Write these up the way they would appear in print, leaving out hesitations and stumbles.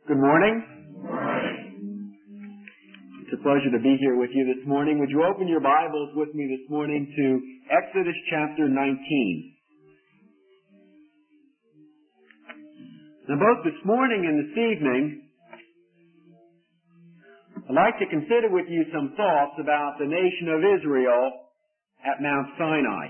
Good morning. Good morning. It's a pleasure to be here with you this morning. Would you open your Bibles with me this morning to Exodus chapter 19? Now, both this morning and this evening, I'd like to consider with you some thoughts about the nation of Israel at Mount Sinai.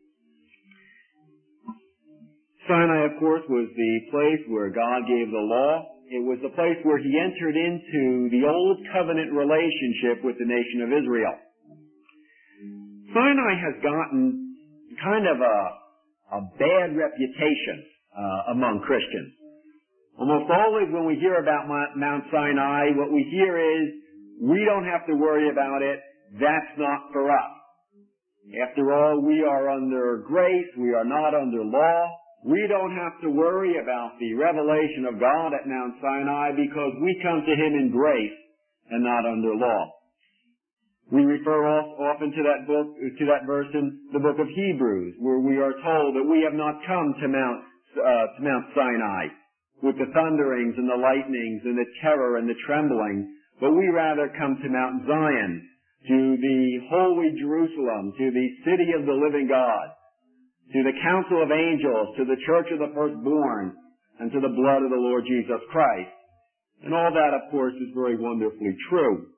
Sinai, of course, was the place where God gave the law. It was the place where He entered into the old covenant relationship with the nation of Israel. Sinai has gotten kind of a bad reputation among Christians. Almost always when we hear about Mount Sinai, what we hear is, we don't have to worry about it. That's not for us. After all, we are under grace. We are not under law. We don't have to worry about the revelation of God at Mount Sinai because we come to Him in grace and not under law. We refer often to that verse in the book of Hebrews, where we are told that we have not come to Mount Sinai with the thunderings and the lightnings and the terror and the trembling, but we rather come to Mount Zion, to the holy Jerusalem, to the city of the living God, to the council of angels, to the church of the firstborn, and to the blood of the Lord Jesus Christ. And all that, of course, is very wonderfully true.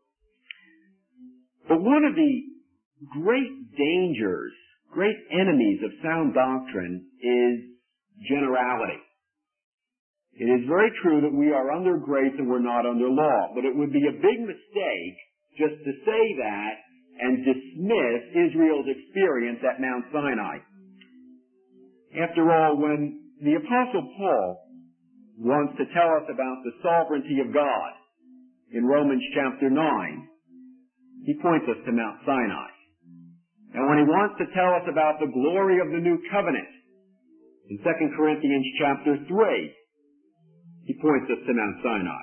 But one of the great dangers, great enemies of sound doctrine is generality. It is very true that we are under grace and we're not under law, but it would be a big mistake just to say that and dismiss Israel's experience at Mount Sinai. After all, when the Apostle Paul wants to tell us about the sovereignty of God in Romans chapter 9, he points us to Mount Sinai. And when he wants to tell us about the glory of the new covenant in 2 Corinthians chapter 3, he points us to Mount Sinai.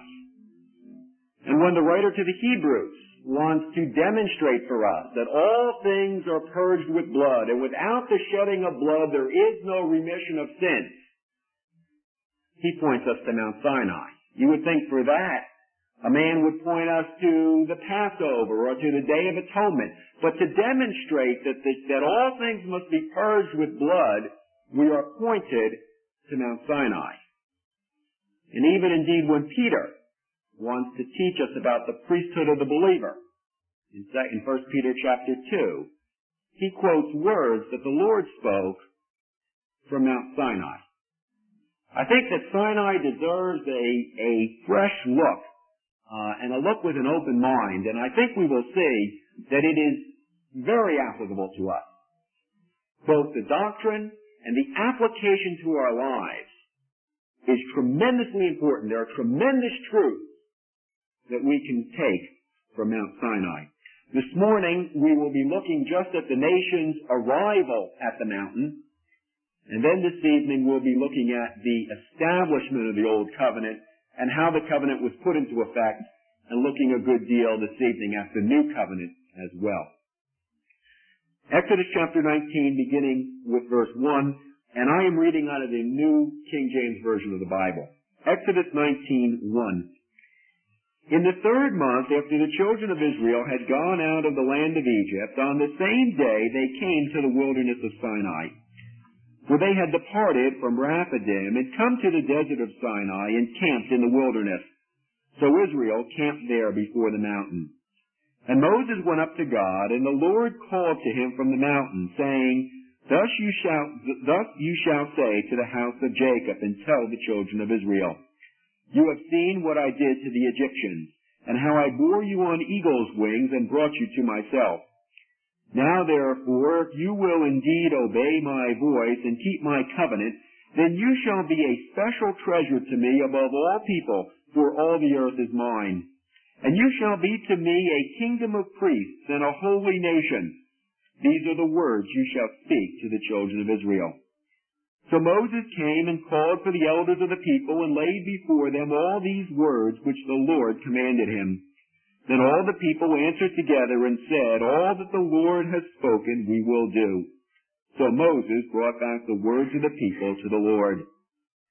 And when the writer to the Hebrews wants to demonstrate for us that all things are purged with blood, and without the shedding of blood there is no remission of sins, he points us to Mount Sinai. You would think for that a man would point us to the Passover or to the Day of Atonement, but to demonstrate that all things must be purged with blood, we are pointed to Mount Sinai. And even indeed when Peter wants to teach us about the priesthood of the believer. In 1 Peter chapter 2, he quotes words that the Lord spoke from Mount Sinai. I think that Sinai deserves a fresh look, and a look with an open mind, and I think we will see that it is very applicable to us. Both the doctrine and the application to our lives is tremendously important. There are tremendous truths that we can take from Mount Sinai. This morning, we will be looking just at the nation's arrival at the mountain, and then this evening we'll be looking at the establishment of the Old Covenant and how the covenant was put into effect, and looking a good deal this evening at the New Covenant as well. Exodus chapter 19, beginning with verse 1, and I am reading out of the New King James Version of the Bible. Exodus 19:1. In the 3rd month after the children of Israel had gone out of the land of Egypt, on the same day they came to the wilderness of Sinai. For they had departed from Rephidim and come to the desert of Sinai and camped in the wilderness. So Israel camped there before the mountain. And Moses went up to God, and the Lord called to him from the mountain, saying, Thus you shall say to the house of Jacob, and tell the children of Israel, You have seen what I did to the Egyptians, and how I bore you on eagle's wings and brought you to myself. Now therefore, if you will indeed obey my voice and keep my covenant, then you shall be a special treasure to me above all people, for all the earth is mine. And you shall be to me a kingdom of priests and a holy nation. These are the words you shall speak to the children of Israel. So Moses came and called for the elders of the people and laid before them all these words which the Lord commanded him. Then all the people answered together and said, All that the Lord has spoken we will do. So Moses brought back the words of the people to the Lord.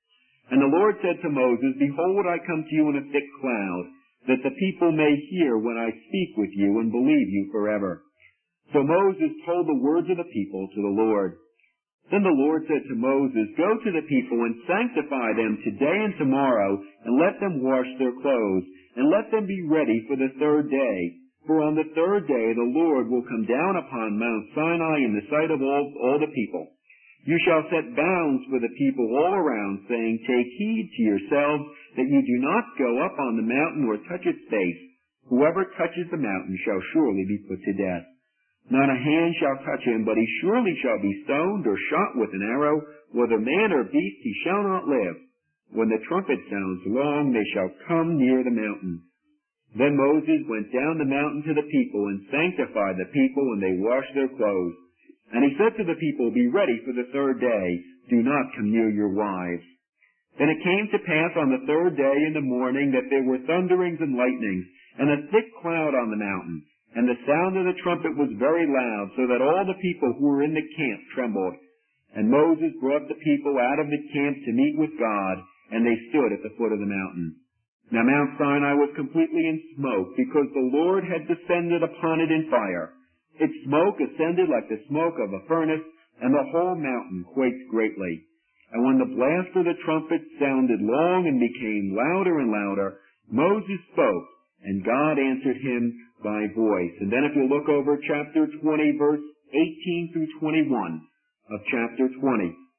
And the Lord said to Moses, Behold, I come to you in a thick cloud, that the people may hear when I speak with you and believe you forever. So Moses told the words of the people to the Lord. Then the Lord said to Moses, Go to the people and sanctify them today and tomorrow, and let them wash their clothes, and let them be ready for the third day. For on the third day the Lord will come down upon Mount Sinai in the sight of all the people. You shall set bounds for the people all around, saying, Take heed to yourselves that you do not go up on the mountain or touch its base. Whoever touches the mountain shall surely be put to death. Not a hand shall touch him, but he surely shall be stoned or shot with an arrow. Whether man or beast, he shall not live. When the trumpet sounds long, they shall come near the mountain. Then Moses went down the mountain to the people and sanctified the people, and they washed their clothes. And he said to the people, Be ready for the third day. Do not come near your wives. Then it came to pass on the third day in the morning that there were thunderings and lightnings, and a thick cloud on the mountain. And the sound of the trumpet was very loud, so that all the people who were in the camp trembled. And Moses brought the people out of the camp to meet with God, and they stood at the foot of the mountain. Now Mount Sinai was completely in smoke, because the Lord had descended upon it in fire. Its smoke ascended like the smoke of a furnace, and the whole mountain quaked greatly. And when the blast of the trumpet sounded long and became louder and louder, Moses spoke, and God answered him by voice. And then if you look over chapter 20, verse 18 through 21 of chapter 20.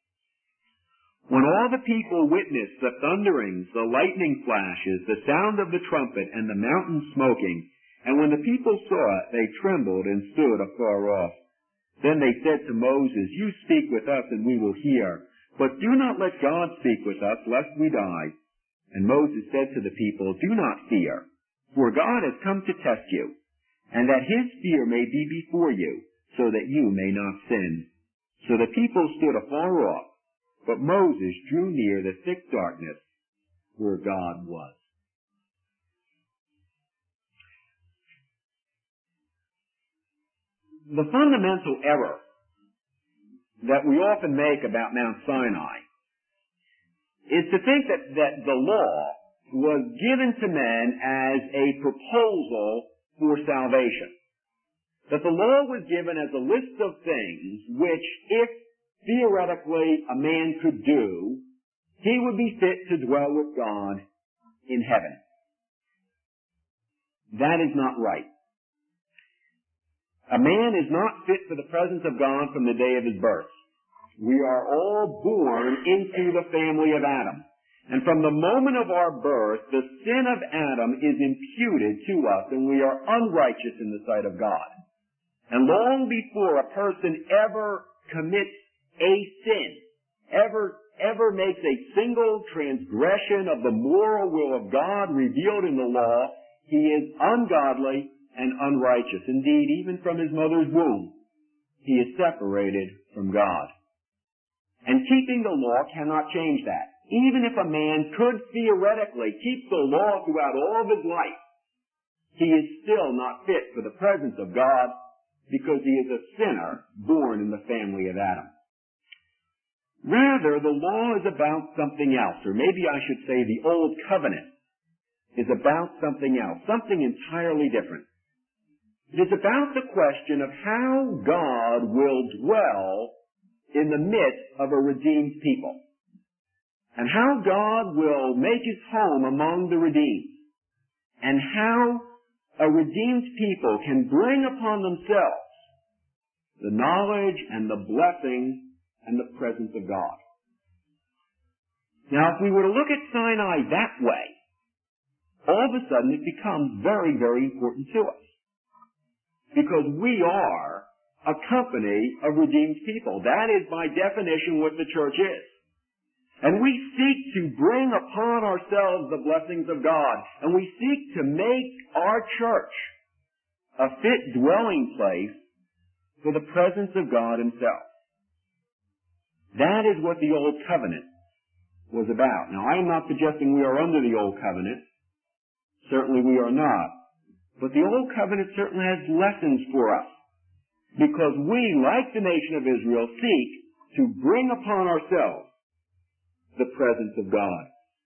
When all the people witnessed the thunderings, the lightning flashes, the sound of the trumpet, and the mountain smoking, and when the people saw it, they trembled and stood afar off. Then they said to Moses, You speak with us, and we will hear. But do not let God speak with us, lest we die. And Moses said to the people, Do not fear, for God has come to test you, and that his fear may be before you, so that you may not sin. So the people stood afar off, but Moses drew near the thick darkness where God was. The fundamental error that we often make about Mount Sinai is to think that the law was given to men as a proposal for salvation. That the law was given as a list of things which, if theoretically a man could do, he would be fit to dwell with God in heaven. That is not right. A man is not fit for the presence of God from the day of his birth. We are all born into the family of Adam. And from the moment of our birth, the sin of Adam is imputed to us, and we are unrighteous in the sight of God. And long before a person ever commits a sin, ever makes a single transgression of the moral will of God revealed in the law, he is ungodly and unrighteous. Indeed, even from his mother's womb, he is separated from God. And keeping the law cannot change that. Even if a man could theoretically keep the law throughout all of his life, he is still not fit for the presence of God because he is a sinner born in the family of Adam. Rather, the law is about something else, or maybe I should say the Old Covenant is about something else, something entirely different. It is about the question of how God will dwell in the midst of a redeemed people, and how God will make his home among the redeemed, and how a redeemed people can bring upon themselves the knowledge and the blessing and the presence of God. Now, if we were to look at Sinai that way, all of a sudden it becomes very, very important to us. Because we are a company of redeemed people. That is by definition what the church is. And we seek to bring upon ourselves the blessings of God. And we seek to make our church a fit dwelling place for the presence of God himself. That is what the Old Covenant was about. Now, I am not suggesting we are under the Old Covenant. Certainly we are not. But the Old Covenant certainly has lessons for us. Because we, like the nation of Israel, seek to bring upon ourselves the presence of God.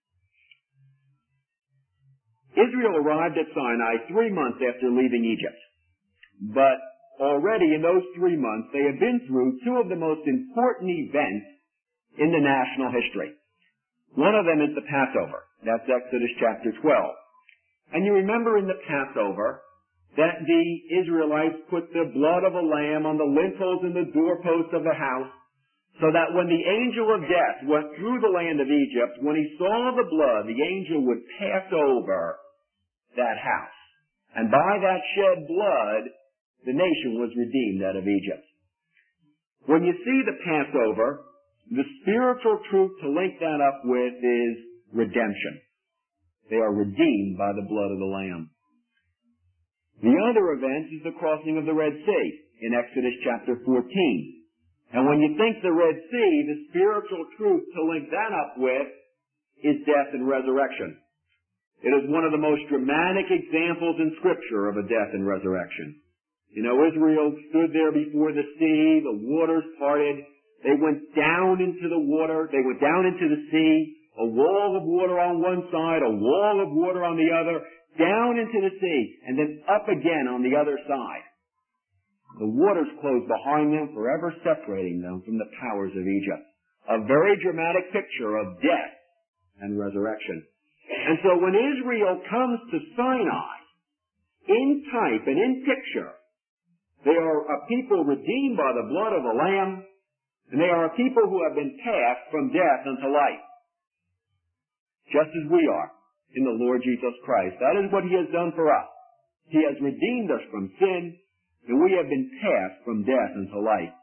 Israel arrived at Sinai 3 months after leaving Egypt. But already in those 3 months, they had been through two of the most important events in the national history. One of them is the Passover. That's Exodus chapter 12. And you remember in the Passover that the Israelites put the blood of a lamb on the lintels and the doorposts of the house, so that when the angel of death went through the land of Egypt, when he saw the blood, the angel would pass over that house. And by that shed blood, the nation was redeemed out of Egypt. When you see the Passover, the spiritual truth to link that up with is redemption. They are redeemed by the blood of the Lamb. The other event is the crossing of the Red Sea in Exodus chapter 14. And when you think the Red Sea, the spiritual truth to link that up with is death and resurrection. It is one of the most dramatic examples in Scripture of a death and resurrection. You know, Israel stood there before the sea, the waters parted, they went down into the water, they went down into the sea, a wall of water on one side, a wall of water on the other, down into the sea, and then up again on the other side. The waters closed behind them, forever separating them from the powers of Egypt. A very dramatic picture of death and resurrection. And so when Israel comes to Sinai, in type and in picture, they are a people redeemed by the blood of the Lamb, and they are a people who have been passed from death unto life. Just as we are in the Lord Jesus Christ. That is what He has done for us. He has redeemed us from sin, and we have been passed from death unto life.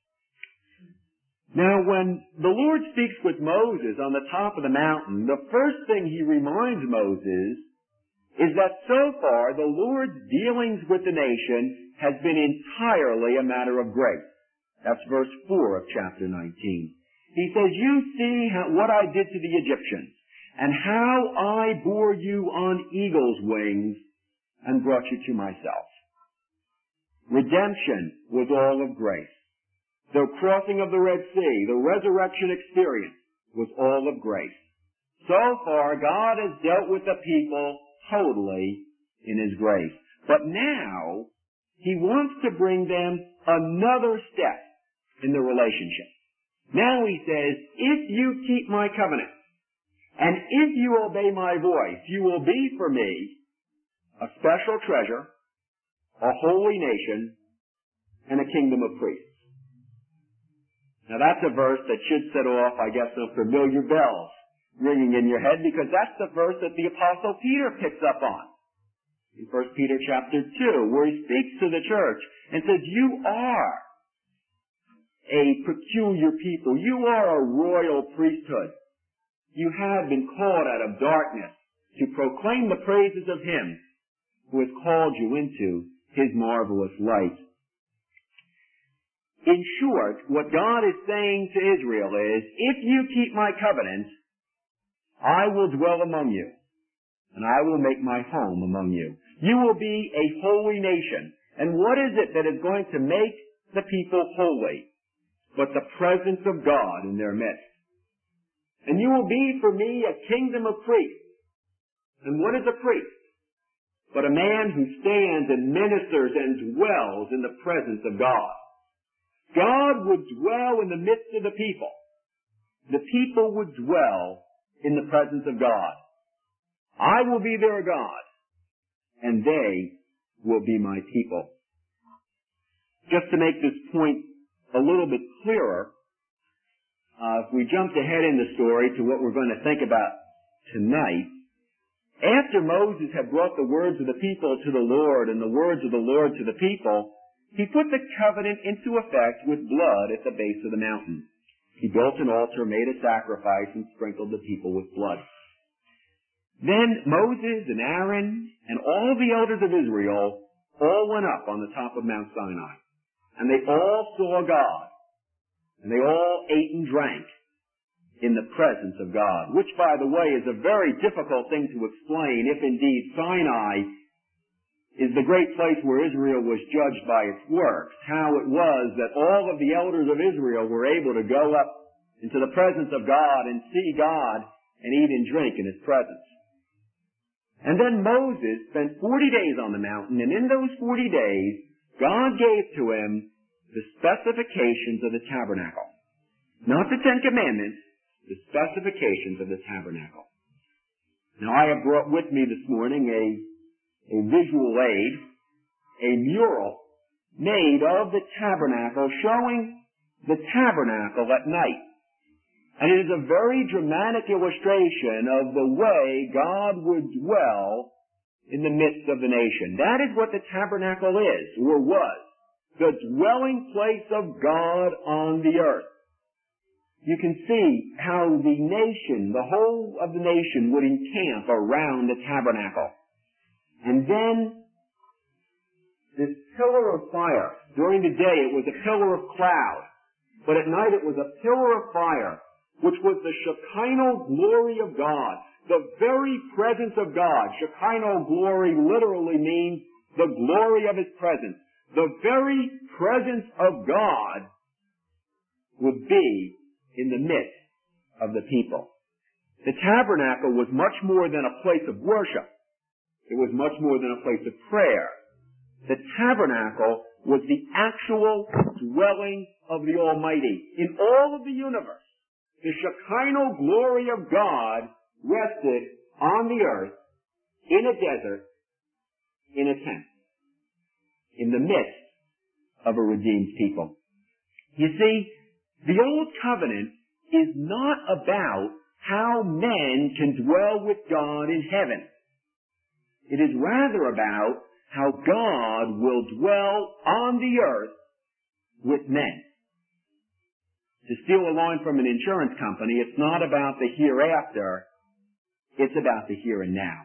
Now, when the Lord speaks with Moses on the top of the mountain, the first thing He reminds Moses is that so far the Lord's dealings with the nation has been entirely a matter of grace. That's verse 4 of chapter 19. He says, you see what I did to the Egyptians, and how I bore you on eagle's wings and brought you to myself. Redemption was all of grace. The crossing of the Red Sea, the resurrection experience, was all of grace. So far, God has dealt with the people totally in His grace. But now, He wants to bring them another step in the relationship. Now He says, if you keep my covenant, and if you obey my voice, you will be for me a special treasure, a holy nation, and a kingdom of priests. Now that's a verse that should set off, I guess, some familiar bells ringing in your head, because that's the verse that the Apostle Peter picks up on. In 1 Peter chapter 2, where he speaks to the church and says, you are a peculiar people. You are a royal priesthood. You have been called out of darkness to proclaim the praises of Him who has called you into His marvelous light. In short, what God is saying to Israel is, if you keep my covenant, I will dwell among you, and I will make my home among you. You will be a holy nation. And what is it that is going to make the people holy? But the presence of God in their midst. And you will be for me a kingdom of priests. And what is a priest? But a man who stands and ministers and dwells in the presence of God. God would dwell in the midst of the people. The people would dwell in the presence of God. I will be their God, and they will be my people. Just to make this point a little bit clearer, if we jumped ahead in the story to what we're going to think about tonight, after Moses had brought the words of the people to the Lord and the words of the Lord to the people, he put the covenant into effect with blood at the base of the mountain. He built an altar, made a sacrifice, and sprinkled the people with blood. Then Moses and Aaron and all the elders of Israel all went up on the top of Mount Sinai. And they all saw God. And they all ate and drank in the presence of God. Which, by the way, is a very difficult thing to explain if indeed Sinai is the great place where Israel was judged by its works. How it was that all of the elders of Israel were able to go up into the presence of God and see God and eat and drink in His presence. And then Moses spent 40 days on the mountain, and in those 40 days, God gave to him the specifications of the tabernacle. Not the Ten Commandments, the specifications of the tabernacle. Now I have brought with me this morning a visual aid, a mural made of the tabernacle showing the tabernacle at night. And it is a very dramatic illustration of the way God would dwell in the midst of the nation. That is what the tabernacle is, or was. The dwelling place of God on the earth. You can see how the nation, the whole of the nation, would encamp around the tabernacle. And then this pillar of fire. During the day it was a pillar of cloud, but at night it was a pillar of fire, which was the Shekinah glory of God, the very presence of God. Shekinah glory literally means the glory of His presence. The very presence of God would be in the midst of the people. The tabernacle was much more than a place of worship. It was much more than a place of prayer. The tabernacle was the actual dwelling of the Almighty in all of the universe. The Shekinah glory of God rested on the earth, in a desert, in a tent, in the midst of a redeemed people. You see, the Old Covenant is not about how men can dwell with God in heaven. It is rather about how God will dwell on the earth with men. To steal a line from an insurance company, it's not about the hereafter, it's about the here and now.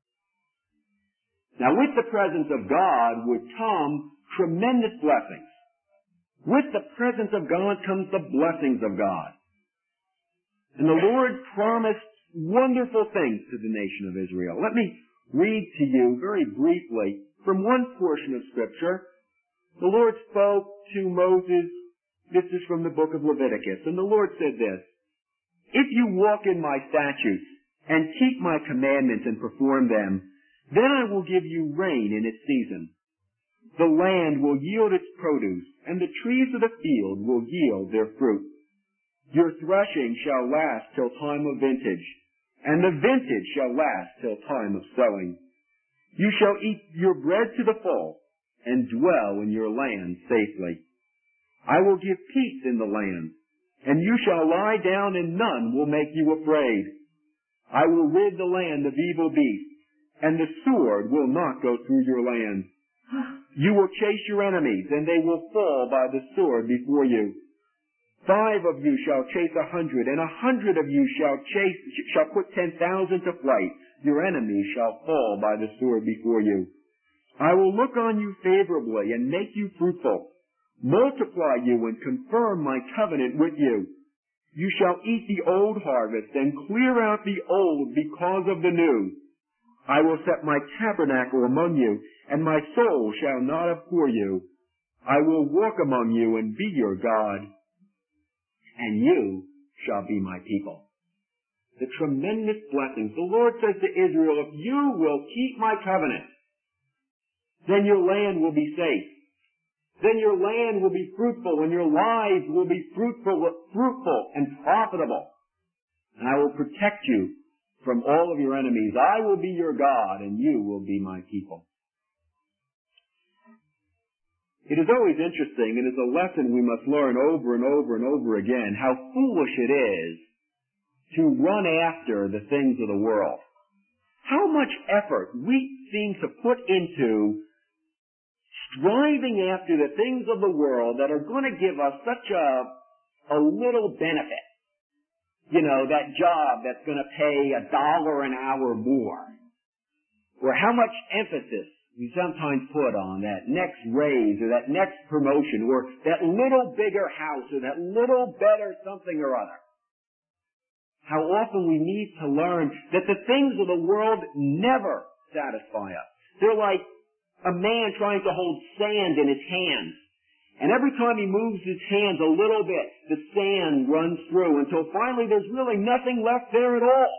Now, with the presence of God would come tremendous blessings. With the presence of God comes the blessings of God. And the Lord promised wonderful things to the nation of Israel. Let me read to you very briefly from one portion of Scripture. The Lord spoke to Moses. This is from the book of Leviticus. And the Lord said this, "If you walk in my statutes and keep my commandments and perform them, then I will give you rain in its season. The land will yield its produce, and the trees of the field will yield their fruit. Your threshing shall last till time of vintage, and the vintage shall last till time of sowing. You shall eat your bread to the full, and dwell in your land safely. I will give peace in the land, and you shall lie down, and none will make you afraid. I will rid the land of evil beasts, and the sword will not go through your land. You will chase your enemies, and they will fall by the sword before you. 5 of you shall chase 100, and 100 of you shall put 10,000 to flight. Your enemies shall fall by the sword before you. I will look on you favorably and make you fruitful, multiply you and confirm my covenant with you. You shall eat the old harvest and clear out the old because of the new. I will set my tabernacle among you, and my soul shall not abhor you. I will walk among you and be your God, and you shall be my people." The tremendous blessings. The Lord says to Israel, if you will keep my covenant, then your land will be safe. Then your land will be fruitful, and your lives will be fruitful and profitable. And I will protect you from all of your enemies. I will be your God, and you will be my people. It is always interesting, and it's a lesson we must learn over and over and over again, how foolish it is to run after the things of the world. How much effort we seem to put into striving after the things of the world that are going to give us such a little benefit. You know, that job that's going to pay $1 an hour more. Or how much emphasis we sometimes put on that next raise or that next promotion or that little bigger house or that little better something or other. How often we need to learn that the things of the world never satisfy us. They're like a man trying to hold sand in his hands. And every time he moves his hands a little bit, the sand runs through until finally there's really nothing left there at all.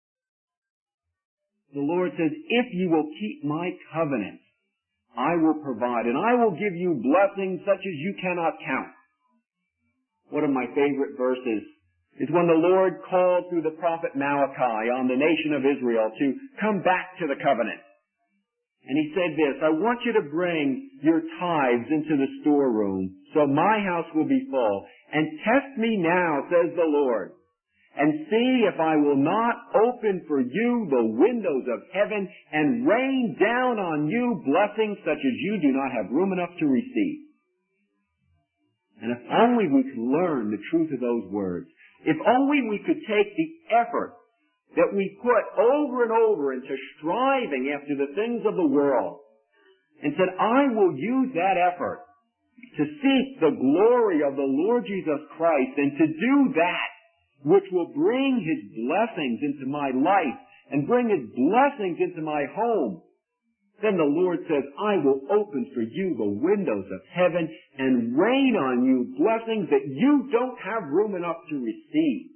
The Lord says, if you will keep my covenant, I will provide, and I will give you blessings such as you cannot count. One of my favorite verses is when the Lord called through the prophet Malachi on the nation of Israel to come back to the covenant. And he said this, I want you to bring your tithes into the storeroom, so my house will be full. And test me now, says the Lord, and see if I will not open for you the windows of heaven and rain down on you blessings such as you do not have room enough to receive. And if only we could learn the truth of those words, if only we could take the effort that we put over and over into striving after the things of the world, and said, I will use that effort to seek the glory of the Lord Jesus Christ and to do that which will bring His blessings into my life and bring His blessings into my home, then the Lord says, I will open for you the windows of heaven and rain on you blessings that you don't have room enough to receive.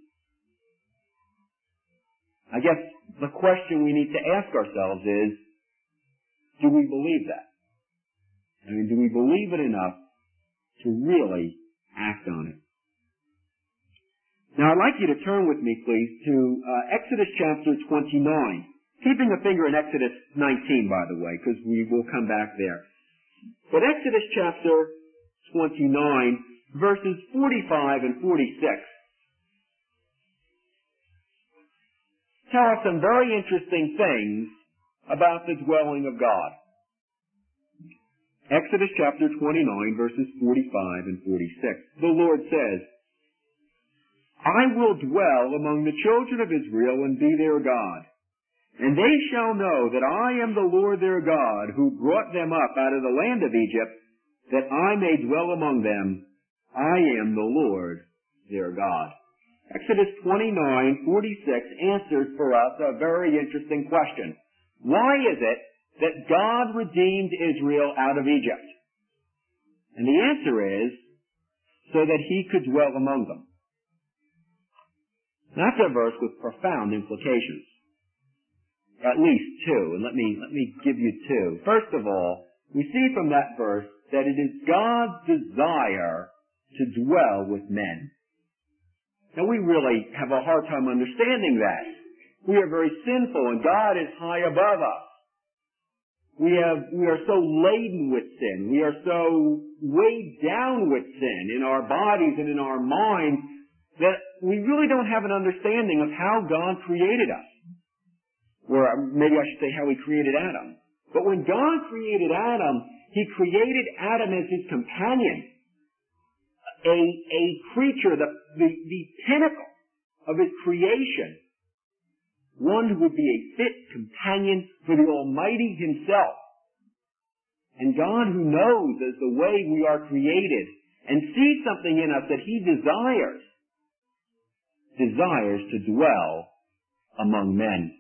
I guess the question we need to ask ourselves is, do we believe that? I mean, do we believe it enough to really act on it? Now, I'd like you to turn with me, please, to Exodus chapter 29. Keeping a finger in Exodus 19, by the way, because we will come back there. But Exodus chapter 29, verses 45 and 46, tell us some very interesting things about the dwelling of God. Exodus chapter 29, verses 45 and 46. The Lord says, I will dwell among the children of Israel and be their God. And they shall know that I am the Lord their God, who brought them up out of the land of Egypt, that I may dwell among them. I am the Lord their God. Exodus 29:46 answers for us a very interesting question. Why is it that God redeemed Israel out of Egypt? And the answer is, so that He could dwell among them. That's a verse with profound implications. At least two, and let me give you two. First of all, we see from that verse that it is God's desire to dwell with men. Now, we really have a hard time understanding that. We are very sinful, and God is high above us. We are so laden with sin. We are so weighed down with sin in our bodies and in our minds that we really don't have an understanding of how God created us. Or maybe I should say how He created Adam. But when God created Adam, He created Adam as His companion. A creature, the pinnacle of His creation. One who would be a fit companion for the Almighty Himself. And God, who knows as the way we are created and sees something in us that He desires to dwell among men.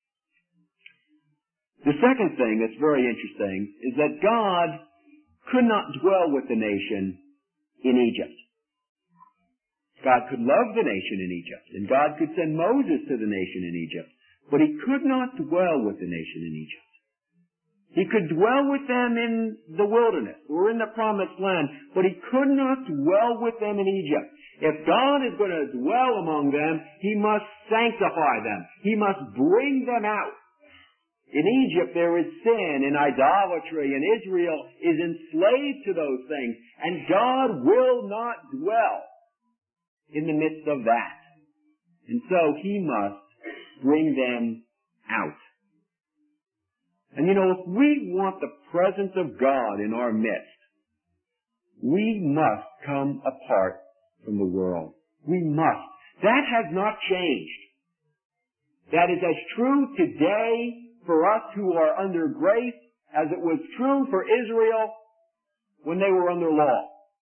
The second thing that's very interesting is that God could not dwell with the nation in Egypt. God could love the nation in Egypt, and God could send Moses to the nation in Egypt, but He could not dwell with the nation in Egypt. He could dwell with them in the wilderness or in the promised land, but He could not dwell with them in Egypt. If God is going to dwell among them, He must sanctify them. He must bring them out. In Egypt there is sin and idolatry, and Israel is enslaved to those things, and God will not dwell in the midst of that. And so He must bring them out. And you know, if we want the presence of God in our midst, we must come apart from the world. We must. That has not changed. That is as true today for us who are under grace as it was true for Israel when they were under law.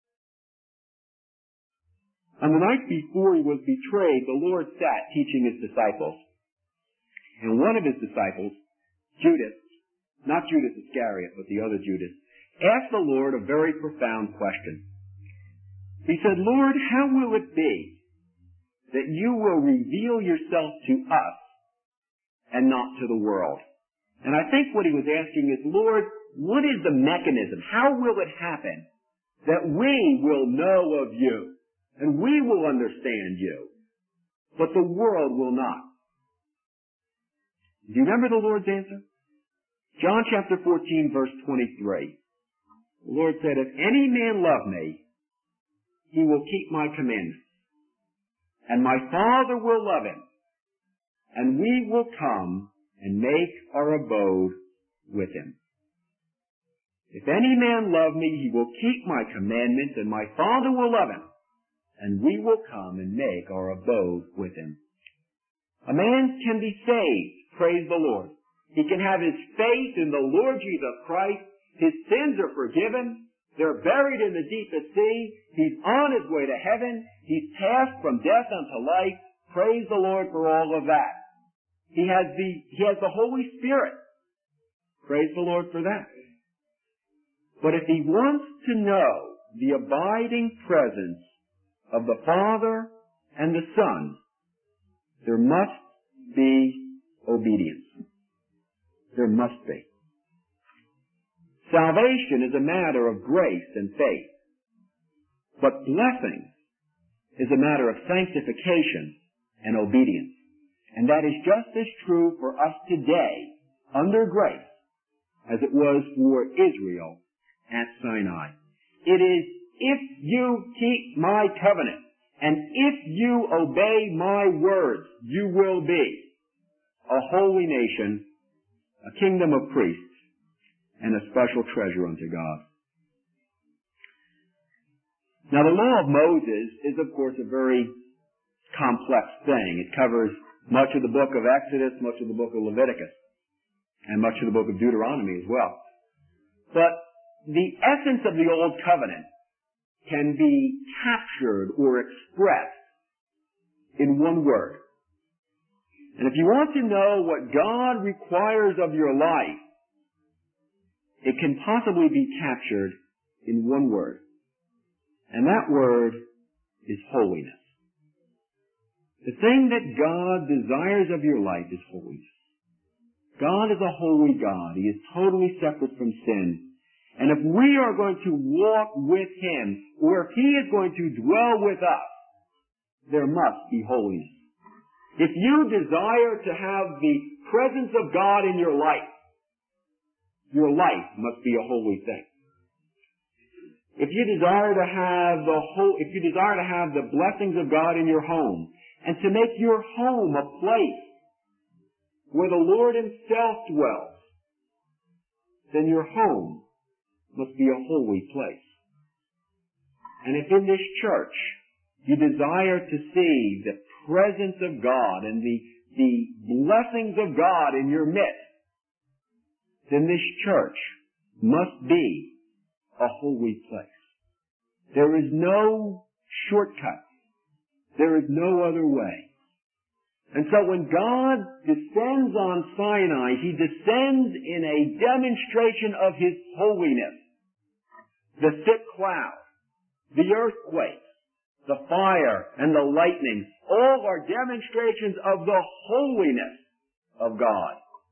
On the night before He was betrayed, the Lord sat teaching His disciples. And one of His disciples, Judas, not Judas Iscariot, but the other Judas, asked the Lord a very profound question. He said, Lord, how will it be that you will reveal yourself to us and not to the world? And I think what he was asking is, Lord, what is the mechanism? How will it happen that we will know of you and we will understand you, but the world will not? Do you remember the Lord's answer? John chapter 14, verse 23. The Lord said, if any man love me, he will keep my commandments. And my Father will love him, and we will come and make our abode with him. If any man love me, he will keep my commandments, and my Father will love him, and we will come and make our abode with him. A man can be saved, praise the Lord. He can have his faith in the Lord Jesus Christ. His sins are forgiven. They're buried in the deepest sea. He's on his way to heaven. He's passed from death unto life. Praise the Lord for all of that. He has the Holy Spirit. Praise the Lord for that. But if he wants to know the abiding presence of the Father and the Son, there must be obedience. There must be. Salvation is a matter of grace and faith. But blessing is a matter of sanctification and obedience. And that is just as true for us today under grace as it was for Israel at Sinai. It is, if you keep my covenant and if you obey my words, you will be a holy nation, a kingdom of priests, and a special treasure unto God. Now, the law of Moses is, of course, a very complex thing. It covers much of the book of Exodus, much of the book of Leviticus, and much of the book of Deuteronomy as well. But the essence of the Old Covenant can be captured or expressed in one word. And if you want to know what God requires of your life, it can possibly be captured in one word. And that word is holiness. The thing that God desires of your life is holiness. God is a holy God. He is totally separate from sin. And if we are going to walk with Him, or if He is going to dwell with us, there must be holiness. If you desire to have the presence of God in your life must be a holy thing. If you desire to have the blessings of God in your home, and to make your home a place where the Lord Himself dwells, then your home must be a holy place. And if in this church you desire to see the presence of God and the blessings of God in your midst, then this church must be a holy place. There is no shortcut. There is no other way. And so when God descends on Sinai, He descends in a demonstration of His holiness. The thick cloud, the earthquake, the fire, and the lightning, all are demonstrations of the holiness of God.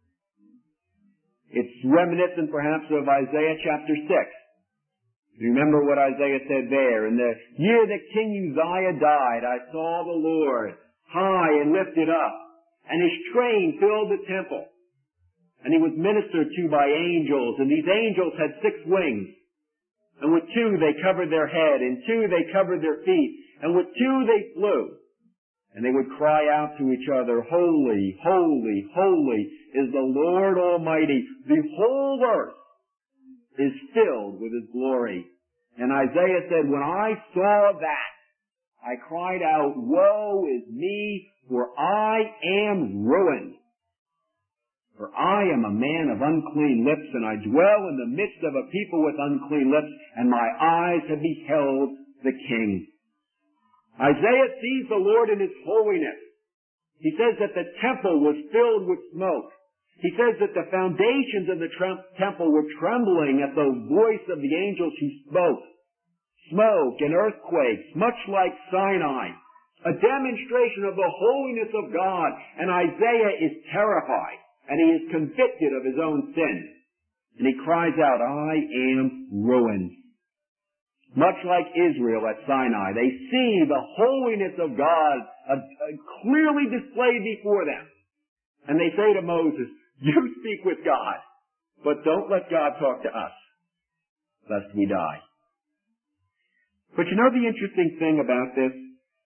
It's reminiscent perhaps of Isaiah chapter 6. Remember what Isaiah said there. In the year that King Uzziah died, I saw the Lord high and lifted up, and His train filled the temple. And He was ministered to by angels, and these angels had 6 wings. And with 2 they covered their head, and 2 they covered their feet, and with 2 they flew. And they would cry out to each other, Holy, holy, holy is the Lord Almighty. The whole earth is filled with His glory. And Isaiah said, when I saw that, I cried out, Woe is me, for I am ruined. For I am a man of unclean lips, and I dwell in the midst of a people with unclean lips, and my eyes have beheld the King. Isaiah sees the Lord in His holiness. He says that the temple was filled with smoke, He says that the foundations of the temple were trembling at the voice of the angels who spoke. Smoke and earthquakes, much like Sinai. A demonstration of the holiness of God. And Isaiah is terrified, and he is convicted of his own sin. And he cries out, I am ruined. Much like Israel at Sinai, they see the holiness of God clearly displayed before them. And they say to Moses, you speak with God, but don't let God talk to us, lest we die. But you know the interesting thing about this?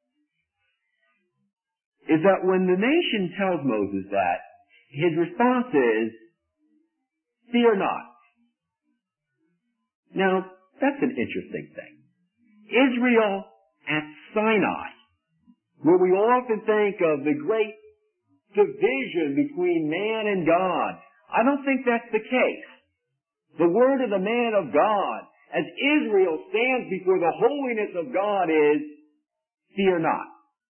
Is that when the nation tells Moses that, his response is, fear not. Now, that's an interesting thing. Israel at Sinai, where we often think of the great division between man and God, I don't think that's the case. The word of the man of God, as Israel stands before the holiness of God, is, fear not.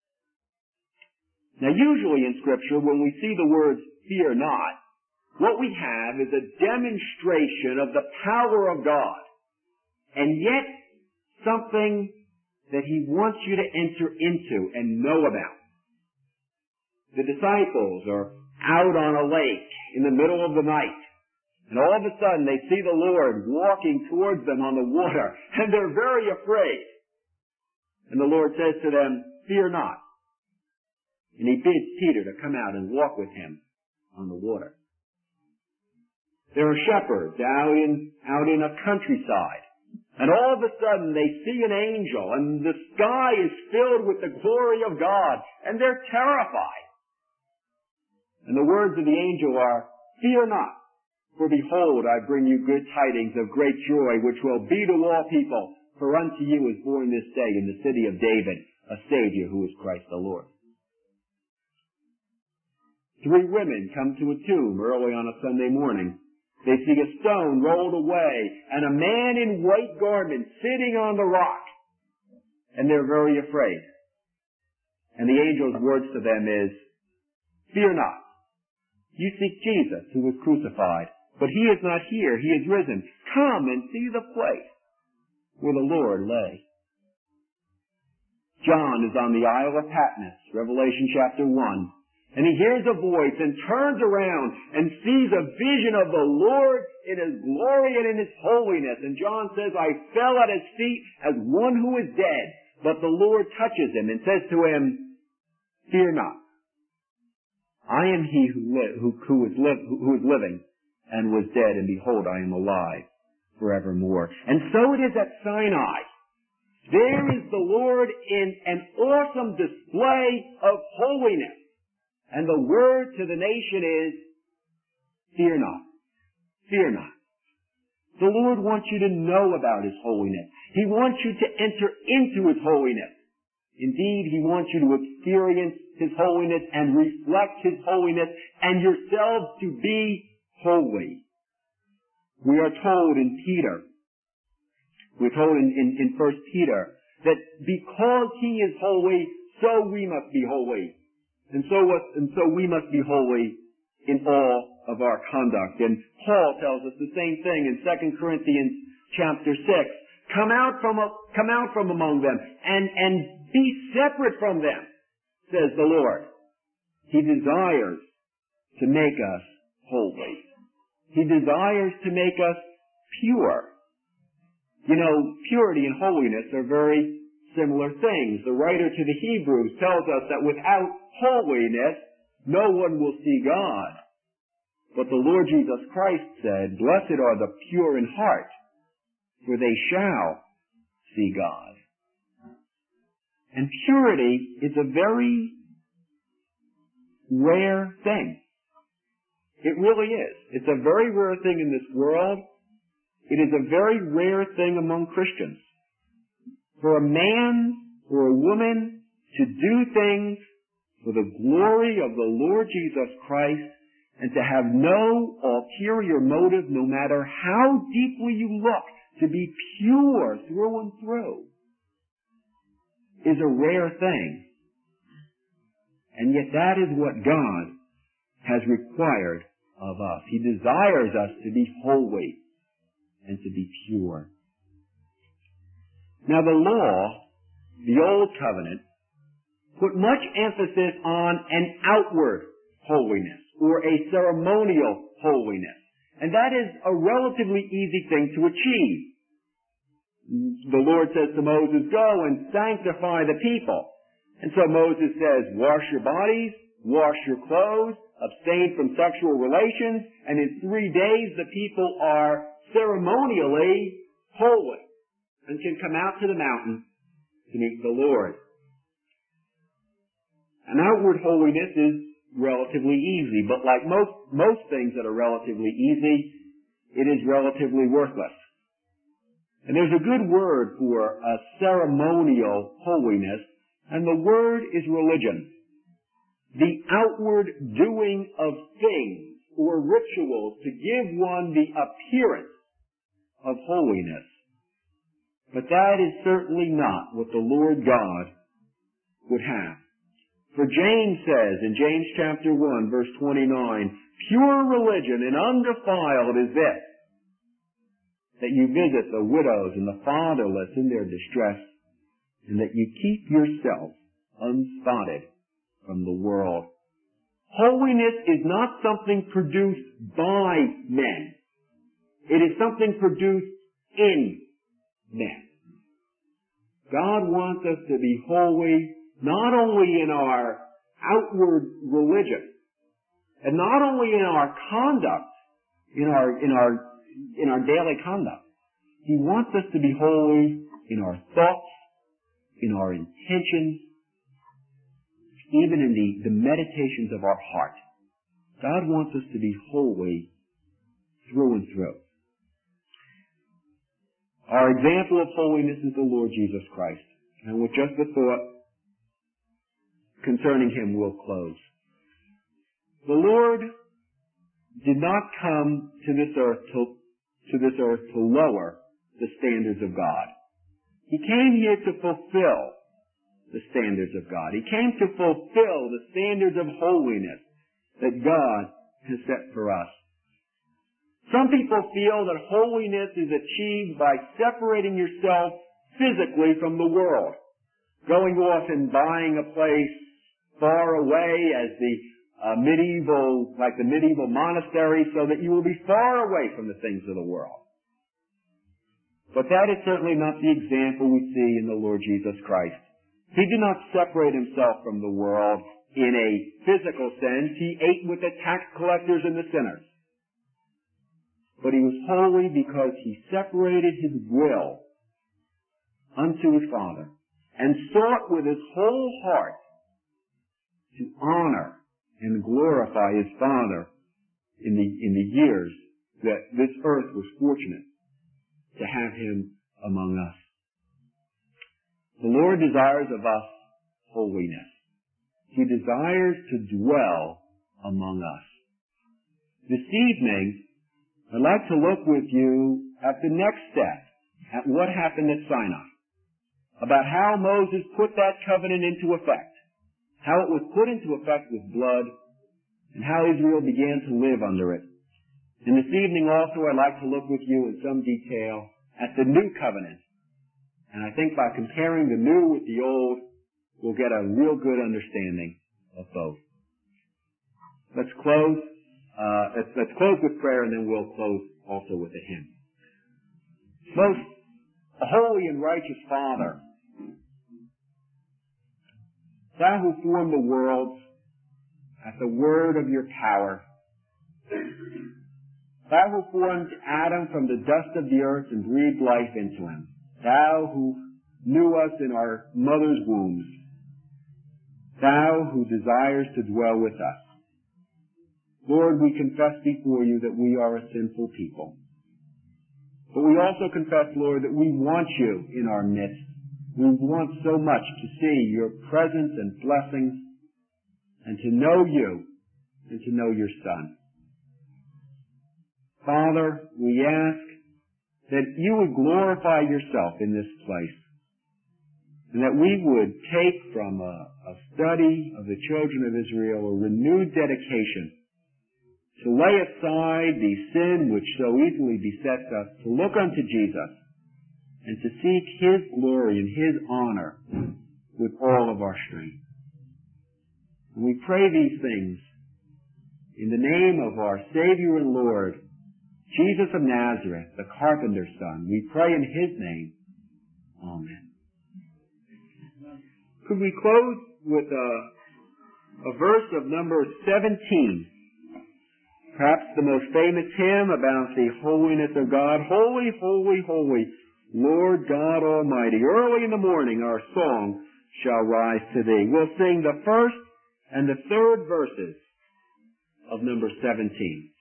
Now usually in Scripture, when we see the words fear not, what we have is a demonstration of the power of God, and yet something that He wants you to enter into and know about. The disciples are out on a lake in the middle of the night, and all of a sudden they see the Lord walking towards them on the water, and they're very afraid. And the Lord says to them, fear not. And He bids Peter to come out and walk with Him on the water. There are shepherds out in a countryside, and all of a sudden they see an angel, and the sky is filled with the glory of God, and they're terrified. And the words of the angel are, fear not, for behold, I bring you good tidings of great joy, which will be to all people. For unto you is born this day in the city of David a Savior, who is Christ the Lord. 3 women come to a tomb early on a Sunday morning. They see a stone rolled away and a man in white garments sitting on the rock. And they're very afraid. And the angel's words to them is, fear not. You seek Jesus, who was crucified, but He is not here. He is risen. Come and see the place where the Lord lay. John is on the Isle of Patmos, Revelation chapter 1. And he hears a voice and turns around and sees a vision of the Lord in His glory and in His holiness. And John says, I fell at His feet as one who is dead. But the Lord touches him and says to him, fear not. I am He who is living and was dead, and behold, I am alive forevermore. And so it is at Sinai. There is the Lord in an awesome display of holiness. And the word to the nation is, fear not. Fear not. The Lord wants you to know about His holiness. He wants you to enter into His holiness. Indeed, He wants you to experience His holiness and reflect His holiness and yourselves to be holy. We are told in Peter, we're told in 1 Peter, that because He is holy, so we must be holy. And so we must be holy in all of our conduct. And Paul tells us the same thing in 2 Corinthians chapter 6. Come out from among them and be separate from them, says the Lord. He desires to make us holy. He desires to make us pure. You know, purity and holiness are very similar things. The writer to the Hebrews tells us that without holiness, no one will see God. But the Lord Jesus Christ said, blessed are the pure in heart, for they shall see God. And purity is a very rare thing. It really is. It's a very rare thing in this world. It is a very rare thing among Christians. For a man or a woman to do things for the glory of the Lord Jesus Christ and to have no ulterior motive, no matter how deeply you look, to be pure through and through, is a rare thing. And yet that is what God has required of us. He desires us to be holy and to be pure. Now the law, the Old Covenant, put much emphasis on an outward holiness or a ceremonial holiness. And that is a relatively easy thing to achieve. The Lord says to Moses, go and sanctify the people. And so Moses says, wash your bodies, wash your clothes, abstain from sexual relations, and in 3 days the people are ceremonially holy and can come out to the mountain to meet the Lord. An outward holiness is relatively easy, but like most things that are relatively easy, it is relatively worthless. And there's a good word for a ceremonial holiness, and the word is religion. The outward doing of things or rituals to give one the appearance of holiness. But that is certainly not what the Lord God would have. For James says in James chapter 1 verse 29, pure religion and undefiled is this, that you visit the widows and the fatherless in their distress, and that you keep yourself unspotted from the world. Holiness is not something produced by men. It is something produced in men. God wants us to be holy not only in our outward religion, and not only in our conduct, in our daily conduct. He wants us to be holy in our thoughts, in our intentions, even in the meditations of our heart. God wants us to be holy through and through. Our example of holiness is the Lord Jesus Christ. And with just a thought concerning Him, we'll close. The Lord did not come to this earth to lower the standards of God. He came here to fulfill the standards of God. He came to fulfill the standards of holiness that God has set for us. Some people feel that holiness is achieved by separating yourself physically from the world, going off and buying a place far away as the medieval monastery, so that you will be far away from the things of the world. But that is certainly not the example we see in the Lord Jesus Christ. He did not separate Himself from the world in a physical sense. He ate with the tax collectors and the sinners. But He was holy because He separated His will unto His Father and sought with His whole heart to honor and glorify His Father in the years that this earth was fortunate to have Him among us. The Lord desires of us holiness. He desires to dwell among us. This evening, I'd like to look with you at the next step, at what happened at Sinai, about how Moses put that covenant into effect, how it was put into effect with blood, and how Israel began to live under it. And this evening also I'd like to look with you in some detail at the new covenant. And I think by comparing the new with the old, we'll get a real good understanding of both. Let's close. Let's close with prayer, and then we'll close also with a hymn. Most holy and righteous Father, Thou who formed the worlds at the word of your power, Thou who formed Adam from the dust of the earth and breathed life into him, Thou who knew us in our mother's wombs, Thou who desires to dwell with us. Lord, we confess before you that we are a sinful people. But we also confess, Lord, that we want you in our midst. We want so much to see your presence and blessings, and to know you, and to know your Son. Father, we ask that you would glorify yourself in this place, and that we would take from a study of the children of Israel a renewed dedication to lay aside the sin which so easily besets us, to look unto Jesus, and to seek His glory and His honor with all of our strength. And we pray these things in the name of our Savior and Lord, Jesus of Nazareth, the carpenter's Son. We pray in His name. Amen. Could we close with a verse of number 17? Perhaps the most famous hymn about the holiness of God. Holy, holy, holy, Lord God Almighty. Early in the morning our song shall rise to Thee. We'll sing the first and the third verses of number 17.